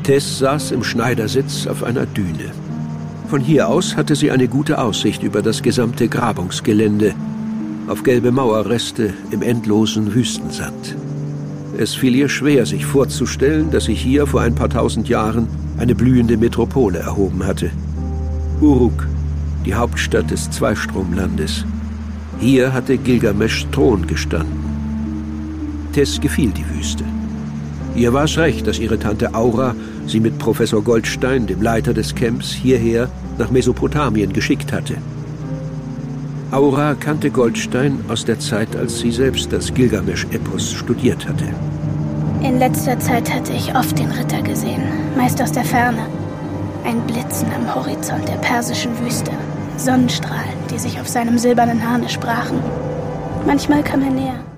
Tess saß im Schneidersitz auf einer Düne. Von hier aus hatte sie eine gute Aussicht über das gesamte Grabungsgelände, auf gelbe Mauerreste im endlosen Wüstensand. Es fiel ihr schwer, sich vorzustellen, dass sich hier vor ein paar tausend Jahren eine blühende Metropole erhoben hatte. Uruk, die Hauptstadt des Zweistromlandes. Hier hatte Gilgameschs Thron gestanden. Tess gefiel die Wüste. Ihr war es recht, dass ihre Tante Aura sie mit Professor Goldstein, dem Leiter des Camps, hierher nach Mesopotamien geschickt hatte. Aura kannte Goldstein aus der Zeit, als sie selbst das Gilgamesch-Epos studiert hatte. In letzter Zeit hatte ich oft den Ritter gesehen, meist aus der Ferne. Ein Blitzen am Horizont der persischen Wüste. Sonnenstrahlen, die sich auf seinem silbernen Harnisch brachen. Manchmal kam er näher.